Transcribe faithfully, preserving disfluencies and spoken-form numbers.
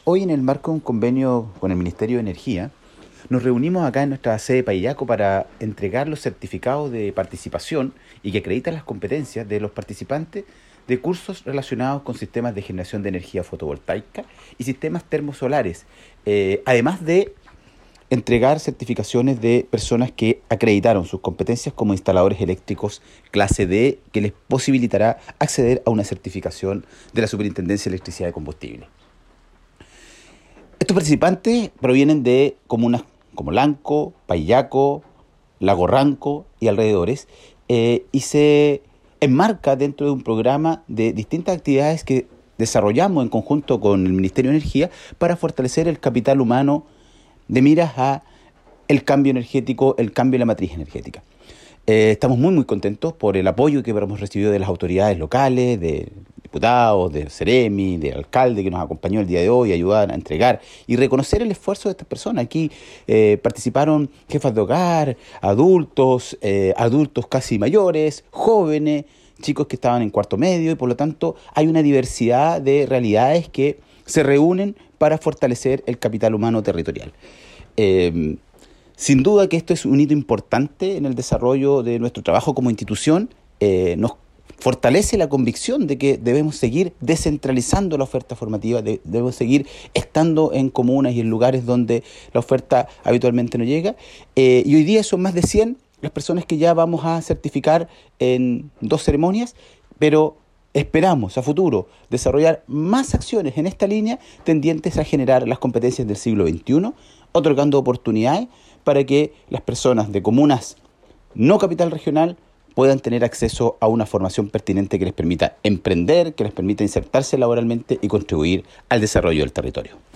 Hoy, en el marco de un convenio con el Ministerio de Energía, nos reunimos acá en nuestra sede de Payaco para entregar los certificados de participación y que acreditan las competencias de los participantes de cursos relacionados con sistemas de generación de energía fotovoltaica y sistemas termosolares, eh, además de entregar certificaciones de personas que acreditaron sus competencias como instaladores eléctricos clase D, que les posibilitará acceder a una certificación de la Superintendencia de Electricidad y Combustible. Estos participantes provienen de comunas como Lanco, Payaco, Lago Ranco y alrededores, eh, y se enmarca dentro de un programa de distintas actividades que desarrollamos en conjunto con el Ministerio de Energía para fortalecer el capital humano de miras a el cambio energético, el cambio en la matriz energética. Eh, estamos muy muy contentos por el apoyo que hemos recibido de las autoridades locales, de diputados, del Ceremi, del alcalde que nos acompañó el día de hoy, ayudar a entregar y reconocer el esfuerzo de estas personas. Aquí eh, participaron jefas de hogar, adultos, eh, adultos casi mayores, jóvenes, chicos que estaban en cuarto medio, y por lo tanto hay una diversidad de realidades que se reúnen para fortalecer el capital humano territorial. Eh, sin duda que esto es un hito importante en el desarrollo de nuestro trabajo como institución. Eh, nos fortalece la convicción de que debemos seguir descentralizando la oferta formativa, de, debemos seguir estando en comunas y en lugares donde la oferta habitualmente no llega. Eh, y hoy día son más de cien las personas que ya vamos a certificar en dos ceremonias, pero esperamos a futuro desarrollar más acciones en esta línea tendientes a generar las competencias del siglo veintiuno, otorgando oportunidades para que las personas de comunas no capital regional puedan tener acceso a una formación pertinente que les permita emprender, que les permita insertarse laboralmente y contribuir al desarrollo del territorio.